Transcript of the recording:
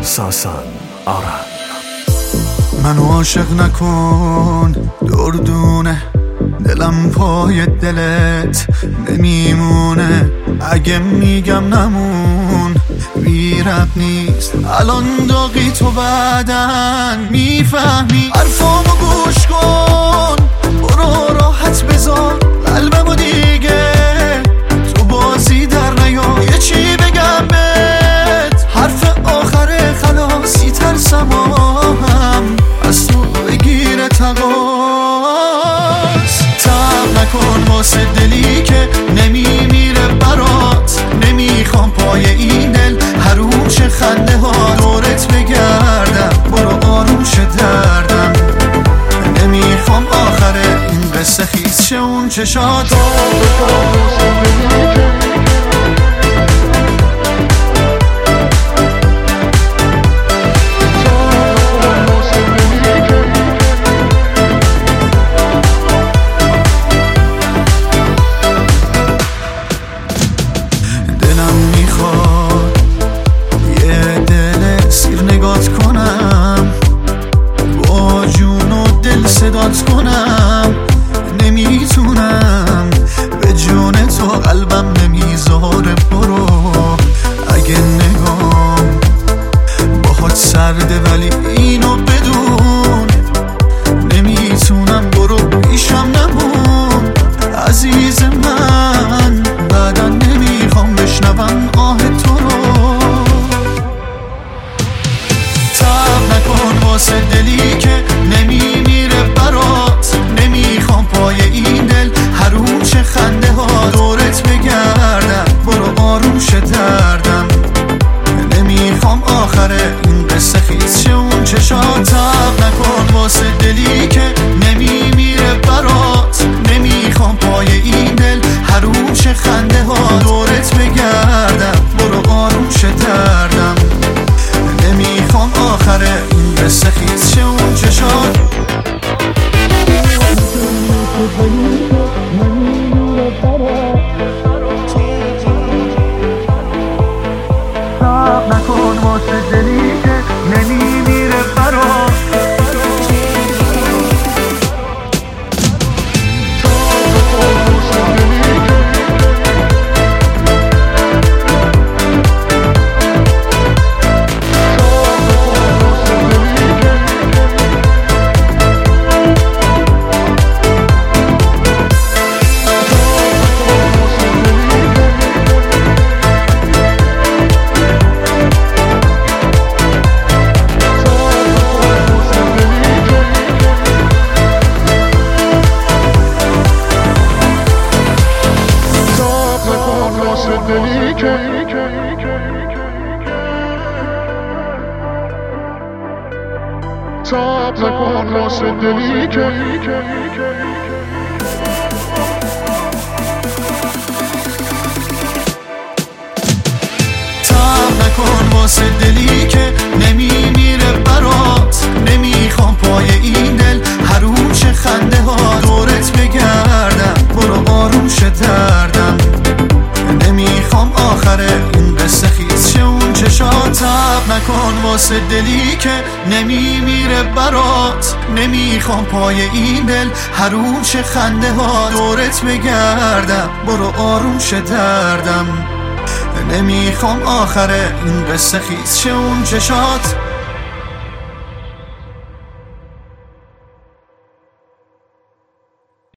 ساسان آرند. منو عاشق نکن دردونه، دلم پای دلت نمیمونه. اگه میگم نمون بی رب نیست، الان داغی تو بعدن میفهمی. حرفامو گوش کن، برو راحت بذار قلبمو دیگه تو بازی در نیا. یه چی بگم بهت، حرف آخر خلاصی ترسم هم از تو بگیره تقاس. تب نکن واسه دلی که نمیمیره برات، نمیخوام پای این دل حرومش خنده ها دورت بگردم. برو آرومش دردم، نمیخوام آخر این قصه خیز شه اون چشات. صدات کنم نمیتونم، به جون تو قلبم نمیذاره. برو اگه نگام باهات سرده ولی اینو بدون نمیتونم. برو پیشم نمون عزیز من، بعدا نمیخوام بشنوم آه تو رو. تب نکن واسه دلی که نمیمیره برات، نمیخوام پای این دل حرومش خنده ها دورت بگردم. برو آرومش دردم، نمیخوام آخر این قصه خیز شه اون چشات. تب نکن واسه دلی که نمیمیره برات، نمیخوام پای این دل حرومش خنده ها دورت بگردم. برو آرومش دردم، نمیخوام آخر این قصه خیز شه اون چشات. تب نکن واسه دلی که نمیمیره برات، تاب نکن واسه دلی که تاب نکن واسه دلی که نمیمیره برات، نمیخوام پای این دل حرومش خنده ها دورت بگردم. برو آرومش دردم، نمیخوام آخر این قصه خیز شه اون چشات. تب نکن واسه دلی که نمیمیره برات، نمیخوام پای این دل حرومش خنده ها دورت بگردم. برو آرومش دردم، نمیخوام آخر این قصه خیز شه اون چشات.